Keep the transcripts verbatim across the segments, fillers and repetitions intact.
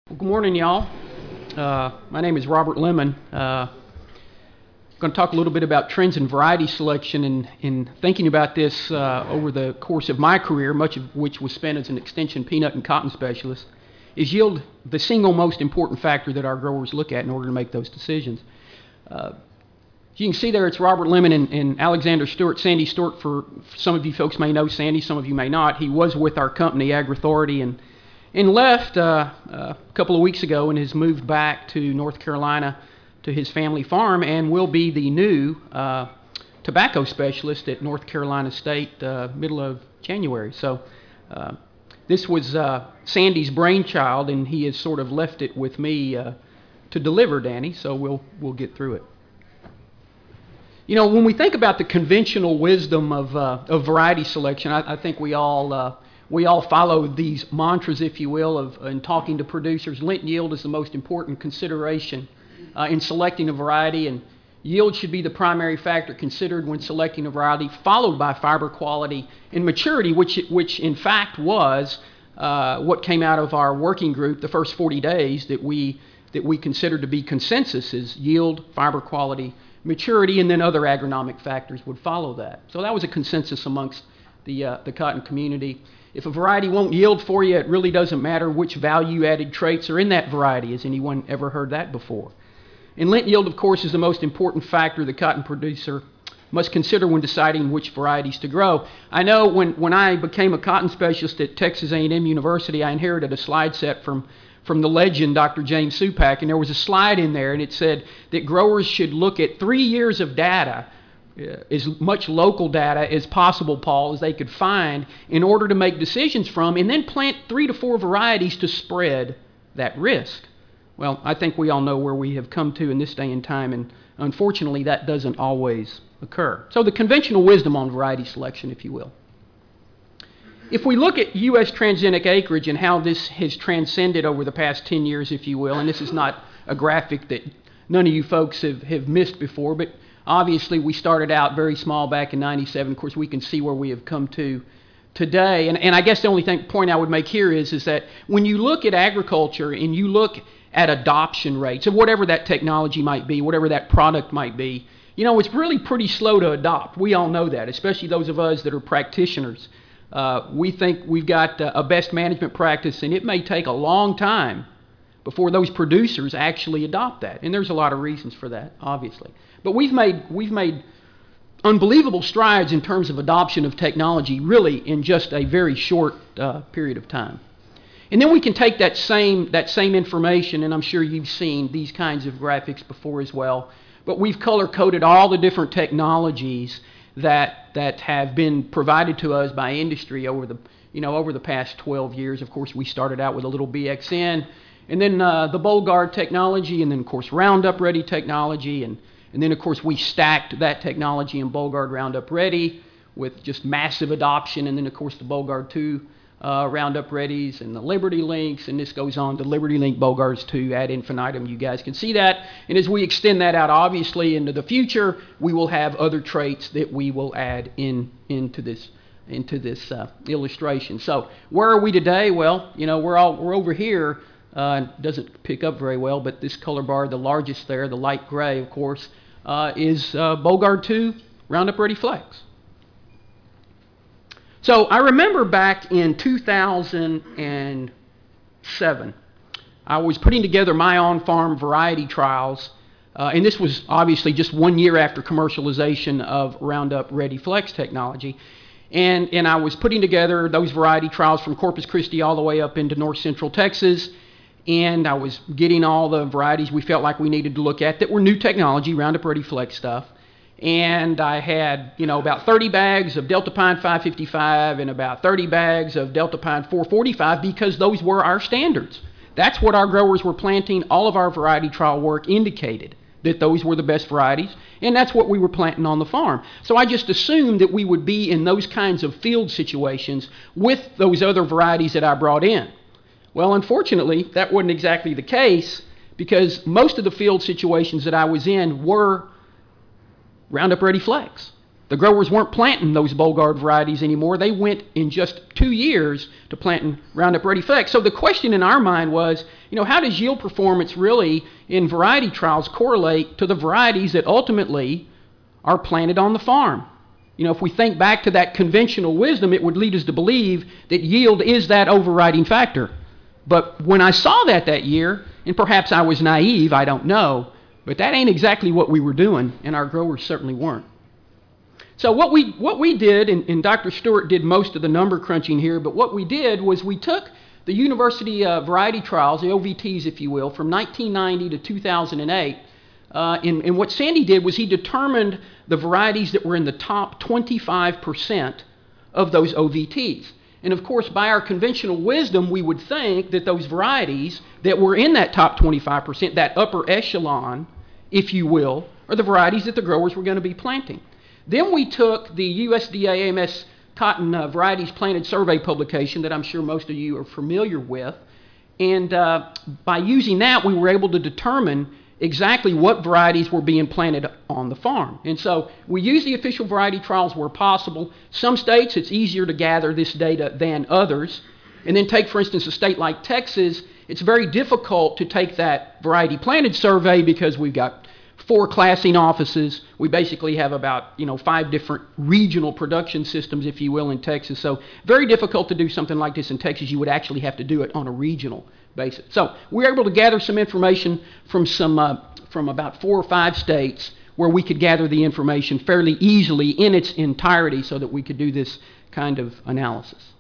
Well, good morning, y'all. Uh, my name is Robert Lemon. Uh, I'm going to talk a little bit about trends in variety selection, and in thinking about this uh, over the course of my career, much of which was spent as an extension peanut and cotton specialist, is yield the single most important factor that our growers look at in order to make those decisions. Uh, as you can see there, it's Robert Lemon and, and Alexander Stewart. Sandy Stewart, for, for some of you folks may know Sandy, some of you may not. He was with our company, AgriAuthority, and and left uh, uh, a couple of weeks ago and has moved back to North Carolina to his family farm and will be the new uh, tobacco specialist at North Carolina State uh, middle of January. So uh, this was uh, Sandy's brainchild, and he has sort of left it with me uh, to deliver, Danny, so we'll we'll get through it. You know, when we think about the conventional wisdom of, uh, of variety selection, I, I think we all... Uh, We all follow these mantras, if you will, of in talking to producers. Lint yield is the most important consideration uh, in selecting a variety, and yield should be the primary factor considered when selecting a variety, followed by fiber quality and maturity, which, which in fact was uh, what came out of our working group the first forty days that we that we considered to be consensus is yield, fiber quality, maturity, and then other agronomic factors would follow that. So that was a consensus amongst the uh, the cotton community. If a variety won't yield for you, it really doesn't matter which value-added traits are in that variety. Has anyone ever heard that before? And lint yield, of course, is the most important factor the cotton producer must consider when deciding which varieties to grow. I know when, when I became a cotton specialist at Texas A and M University, I inherited a slide set from, from the legend Doctor James Supak, and there was a slide in there, and it said that growers should look at three years of data, as much local data as possible, Paul, as they could find in order to make decisions from, and then plant three to four varieties to spread that risk. Well, I think we all know where we have come to in this day and time, and unfortunately that doesn't always occur. So the conventional wisdom on variety selection, if you will. If we look at U S transgenic acreage and how this has transcended over the past ten years, if you will, and this is not a graphic that none of you folks have, have missed before, but obviously, we started out very small back in ninety-seven. Of course, we can see where we have come to today. And, and I guess the only thing, point I would make here is, is that when you look at agriculture and you look at adoption rates of whatever that technology might be, whatever that product might be, you know, it's really pretty slow to adopt. We all know that, especially those of us that are practitioners. Uh, we think we've got uh, a best management practice, and it may take a long time before those producers actually adopt that. And there's a lot of reasons for that, obviously. But we've made we've made unbelievable strides in terms of adoption of technology, really in just a very short uh, period of time. And then we can take that same that same information, and I'm sure you've seen these kinds of graphics before as well. But we've color-coded all the different technologies that that have been provided to us by industry over the you know over the past twelve years. Of course, we started out with a little B X N, and then uh, the Bollgard technology, and then of course Roundup Ready technology, and And then, of course, we stacked that technology in Bollgard Roundup Ready with just massive adoption. And then, of course, the Bollgard two uh, Roundup Readies and the Liberty Links. And this goes on to Liberty Link Bollgards two ad infinitum. You guys can see that. And as we extend that out, obviously, into the future, we will have other traits that we will add in into this into this uh, illustration. So where are we today? Well, you know, we're all we're over here. Uh, doesn't pick up very well, but this color bar, the largest there, the light gray, of course, uh, is uh, Bollgard two Roundup Ready Flex. So I remember back in two thousand seven, I was putting together my on-farm variety trials, uh, and this was obviously just one year after commercialization of Roundup Ready Flex technology. And, and I was putting together those variety trials from Corpus Christi all the way up into north central Texas. And I was getting all the varieties we felt like we needed to look at that were new technology, Roundup Ready Flex stuff. And I had, you know, about thirty bags of Delta Pine five fifty-five and about thirty bags of Delta Pine four forty-five because those were our standards. That's what our growers were planting. All of our variety trial work indicated that those were the best varieties, and that's what we were planting on the farm. So I just assumed that we would be in those kinds of field situations with those other varieties that I brought in. Well, unfortunately, that wasn't exactly the case because most of the field situations that I was in were Roundup Ready Flex. The growers weren't planting those Bollgard varieties anymore. They went in just two years to planting Roundup Ready Flex. So the question in our mind was, you know, how does yield performance really in variety trials correlate to the varieties that ultimately are planted on the farm? You know, if we think back to that conventional wisdom, it would lead us to believe that yield is that overriding factor. But when I saw that that year, and perhaps I was naive, I don't know, but that ain't exactly what we were doing, and our growers certainly weren't. So what we what we did, and, and Doctor Stewart did most of the number crunching here, but what we did was we took the university uh, variety trials, the O V Ts if you will, from nineteen ninety to two thousand eight, uh, and, and what Sandy did was he determined the varieties that were in the top twenty-five percent of those O V Ts. And of course, by our conventional wisdom, we would think that those varieties that were in that top twenty-five percent, that upper echelon, if you will, are the varieties that the growers were going to be planting. Then we took the U S D A A M S Cotton uh, Varieties Planted Survey publication that I'm sure most of you are familiar with, and uh, by using that, we were able to determine exactly what varieties were being planted on the farm. And so we use the official variety trials where possible. Some states, it's easier to gather this data than others. And then take, for instance, a state like Texas, it's very difficult to take that variety planted survey because we've got four classing offices. We basically have about, you know, five different regional production systems, if you will, in Texas. So very difficult to do something like this in Texas. You would actually have to do it on a regional basis. So we were able to gather some information from some uh, from about four or five states where we could gather the information fairly easily in its entirety so that we could do this kind of analysis.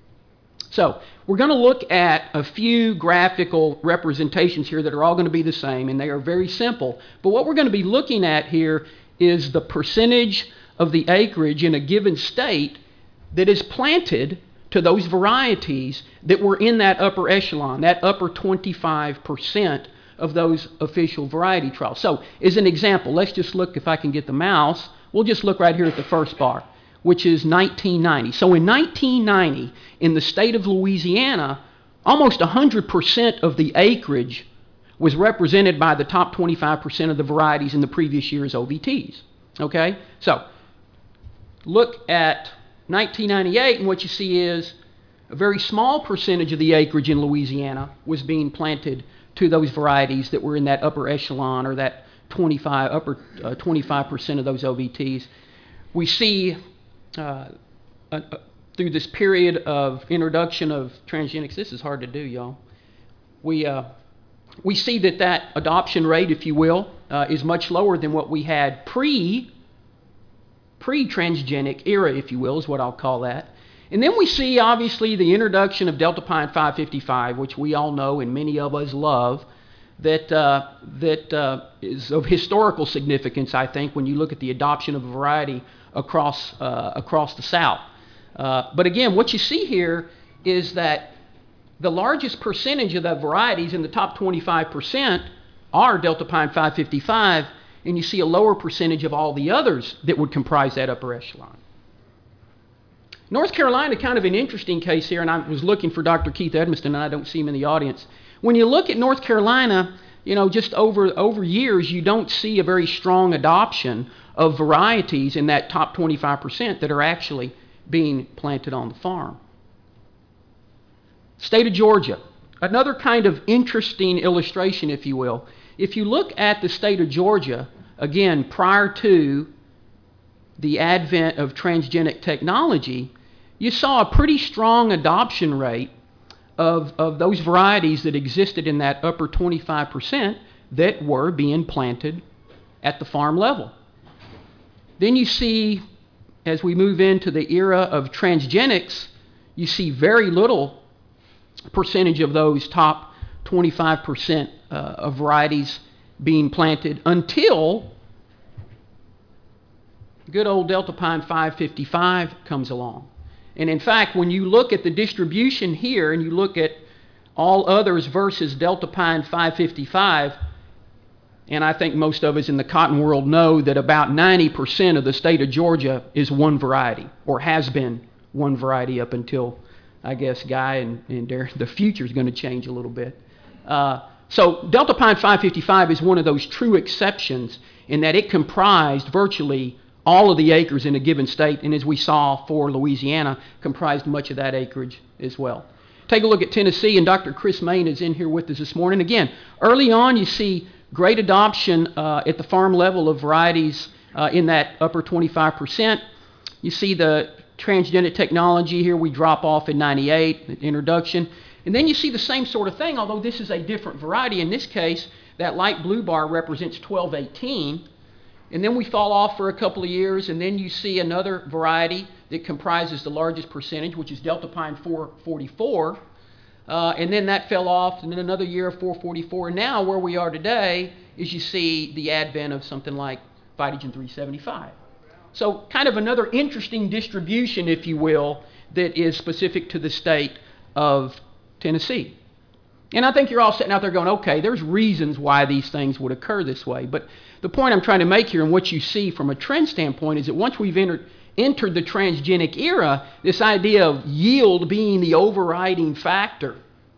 So we're going to look at a few graphical representations here that are all going to be the same, and they are very simple. But what we're going to be looking at here is the percentage of the acreage in a given state that is planted to those varieties that were in that upper echelon, that upper twenty-five percent of those official variety trials. So as an example, let's just look, if I can get the mouse, we'll just look right here at the first bar, which is nineteen ninety. So in nineteen ninety, in the state of Louisiana, almost one hundred percent of the acreage was represented by the top twenty-five percent of the varieties in the previous year's O V Ts. Okay? So look at nineteen ninety-eight, and what you see is a very small percentage of the acreage in Louisiana was being planted to those varieties that were in that upper echelon, or that twenty-five, upper uh, twenty-five percent of those O V Ts. We see Uh, uh, uh, through this period of introduction of transgenics, this is hard to do, y'all. We uh, we see that that adoption rate, if you will, uh, is much lower than what we had pre pre transgenic era, if you will, is what I'll call that. And then we see, obviously, the introduction of Delta Pine five fifty-five, which we all know and many of us love. That uh, that uh, is of historical significance, I think, when you look at the adoption of a variety across uh, across the South. Uh, but again, what you see here is that the largest percentage of the varieties in the top twenty-five percent are Delta Pine five fifty-five, and you see a lower percentage of all the others that would comprise that upper echelon. North Carolina, kind of an interesting case here, and I was looking for Doctor Keith Edmiston, and I don't see him in the audience. When you look at North Carolina, you know, just over over years, you don't see a very strong adoption of varieties in that top twenty-five percent that are actually being planted on the farm. State of Georgia, another kind of interesting illustration, if you will. If you look at the state of Georgia, again, prior to the advent of transgenic technology, you saw a pretty strong adoption rate of, of those varieties that existed in that upper twenty-five percent that were being planted at the farm level. Then you see, as we move into the era of transgenics, you see very little percentage of those top twenty-five percent uh, of varieties being planted until good old Delta Pine five fifty-five comes along. And in fact, when you look at the distribution here and you look at all others versus Delta Pine five fifty-five, and I think most of us in the cotton world know that about ninety percent of the state of Georgia is one variety, or has been one variety up until, I guess, Guy and, and Darren, the future is going to change a little bit. Uh, so Delta Pine five fifty-five is one of those true exceptions in that it comprised virtually all of the acres in a given state, and as we saw for Louisiana, comprised much of that acreage as well. Take a look at Tennessee, and Doctor Chris Main is in here with us this morning. Again, early on you see great adoption uh, at the farm level of varieties uh, in that upper twenty-five percent. You see the transgenic technology here, we drop off in ninety-eight, the introduction. And then you see the same sort of thing, although this is a different variety. In this case, that light blue bar represents twelve eighteen. And then we fall off for a couple of years, and then you see another variety that comprises the largest percentage, which is Delta Pine four forty-four. Uh, and then that fell off, and then another year of four forty-four. And now where we are today is you see the advent of something like Vitagen three seventy-five. So kind of another interesting distribution, if you will, that is specific to the state of Tennessee. And I think you're all sitting out there going, okay, there's reasons why these things would occur this way. But the point I'm trying to make here and what you see from a trend standpoint is that once we've entered, entered the transgenic era, this idea of yield being the overriding factor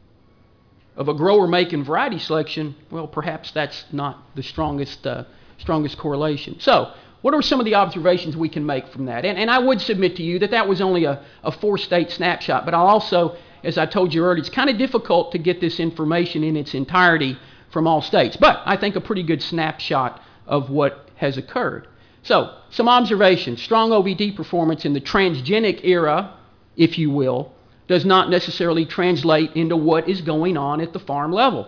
of a grower making variety selection, well, perhaps that's not the strongest, uh, strongest correlation. So what are some of the observations we can make from that? And, and I would submit to you that that was only a, a four-state snapshot, but I'll also, as I told you earlier, it's kind of difficult to get this information in its entirety from all states. But I think a pretty good snapshot of what has occurred. So, some observations. Strong O V D performance in the transgenic era, if you will, does not necessarily translate into what is going on at the farm level,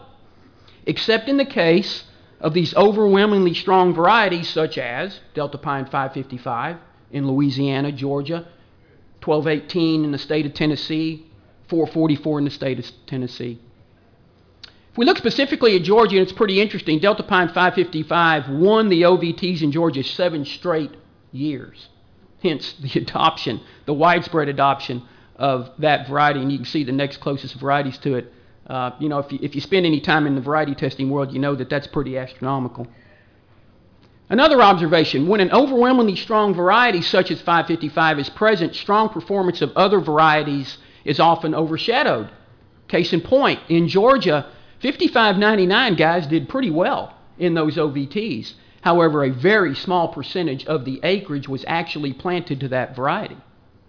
except in the case of these overwhelmingly strong varieties such as Delta Pine five fifty-five in Louisiana, Georgia, twelve eighteen in the state of Tennessee, four forty-four in the state of Tennessee. If we look specifically at Georgia, and it's pretty interesting, Delta Pine five fifty-five won the O V Ts in Georgia seven straight years. Hence the adoption, the widespread adoption of that variety, and you can see the next closest varieties to it. Uh, you know, if you, if you spend any time in the variety testing world, you know that that's pretty astronomical. Another observation, when an overwhelmingly strong variety such as five fifty-five is present, strong performance of other varieties is often overshadowed. Case in point, in Georgia, fifty-five ninety-nine guys did pretty well in those O V Ts. However, a very small percentage of the acreage was actually planted to that variety.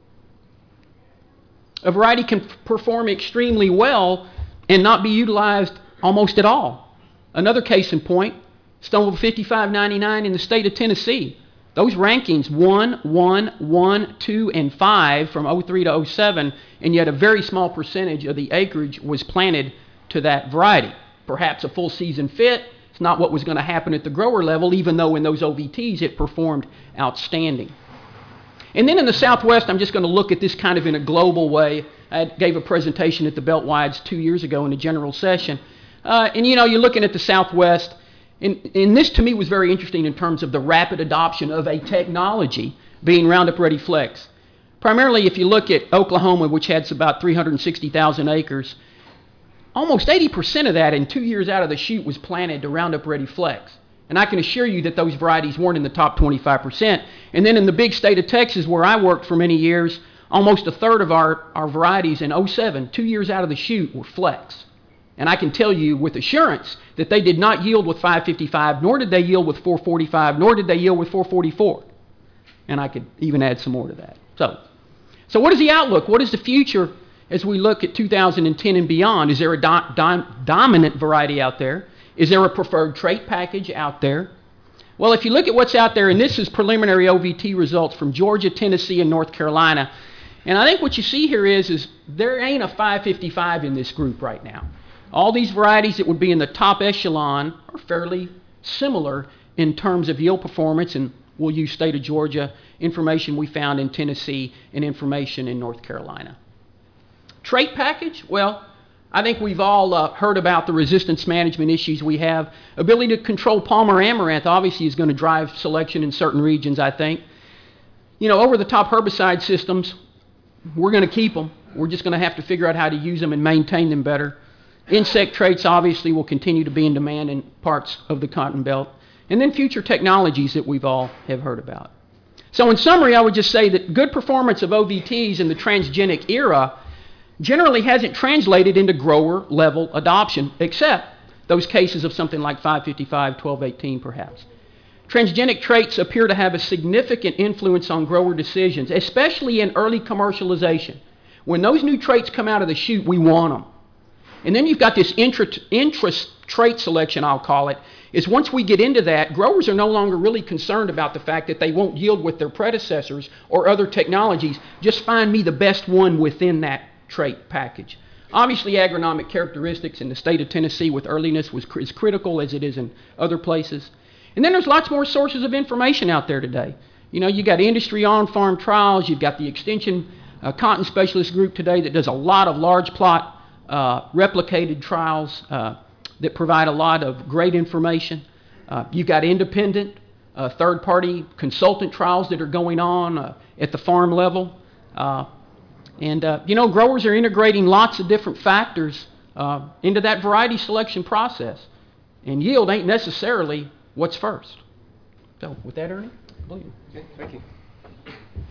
A variety can f- perform extremely well and not be utilized almost at all. Another case in point, Stoneville fifty-five ninety-nine in the state of Tennessee. Those rankings, one, one, one, two, and five from oh three to oh seven, and yet a very small percentage of the acreage was planted to that variety. Perhaps a full season fit. It's not what was going to happen at the grower level, even though in those O V Ts it performed outstanding. And then in the Southwest, I'm just going to look at this kind of in a global way. I gave a presentation at the Beltwides two years ago in a general session. Uh, and, you know, you're looking at the Southwest, and, and this to me was very interesting in terms of the rapid adoption of a technology being Roundup Ready Flex. Primarily, if you look at Oklahoma, which had about three hundred sixty thousand acres, almost eighty percent of that in two years out of the chute was planted to Roundup Ready Flex. And I can assure you that those varieties weren't in the top twenty-five percent. And then in the big state of Texas, where I worked for many years, almost a third of our, our varieties in oh seven, two years out of the chute, were Flex. And I can tell you with assurance that they did not yield with five fifty-five, nor did they yield with four forty-five, nor did they yield with four forty-four. And I could even add some more to that. So, so what is the outlook? What is the future as we look at two thousand ten and beyond? Is there a do- do- dominant variety out there? Is there a preferred trait package out there? Well, if you look at what's out there, and this is preliminary O V T results from Georgia, Tennessee, and North Carolina, and I think what you see here is, is there ain't a five fifty-five in this group right now. All these varieties that would be in the top echelon are fairly similar in terms of yield performance, and we'll use state of Georgia, information we found in Tennessee, and information in North Carolina. Trait package, well, I think we've all uh, heard about the resistance management issues we have. Ability to control Palmer amaranth obviously is going to drive selection in certain regions, I think. You know, over-the-top herbicide systems, we're going to keep them. We're just going to have to figure out how to use them and maintain them better. Insect traits obviously will continue to be in demand in parts of the Cotton Belt. And then future technologies that we've all have heard about. So in summary, I would just say that good performance of O V Ts in the transgenic era generally hasn't translated into grower-level adoption, except those cases of something like five fifty-five, twelve eighteen perhaps. Transgenic traits appear to have a significant influence on grower decisions, especially in early commercialization. When those new traits come out of the chute, we want them. And then you've got this intra- interest trait selection, I'll call it, is once we get into that, growers are no longer really concerned about the fact that they won't yield with their predecessors or other technologies. Just find me the best one within that trait package. Obviously, agronomic characteristics in the state of Tennessee with earliness was is critical as it is in other places. And then there's lots more sources of information out there today. You know, you got industry on-farm trials. You've got the Extension uh, Cotton Specialist Group today that does a lot of large plot uh, replicated trials uh, that provide a lot of great information. Uh, you've got independent uh, third-party consultant trials that are going on uh, at the farm level. Uh, and, uh, you know, growers are integrating lots of different factors uh, into that variety selection process. And yield ain't necessarily what's first. So, with that, Ernie? Okay, thank you.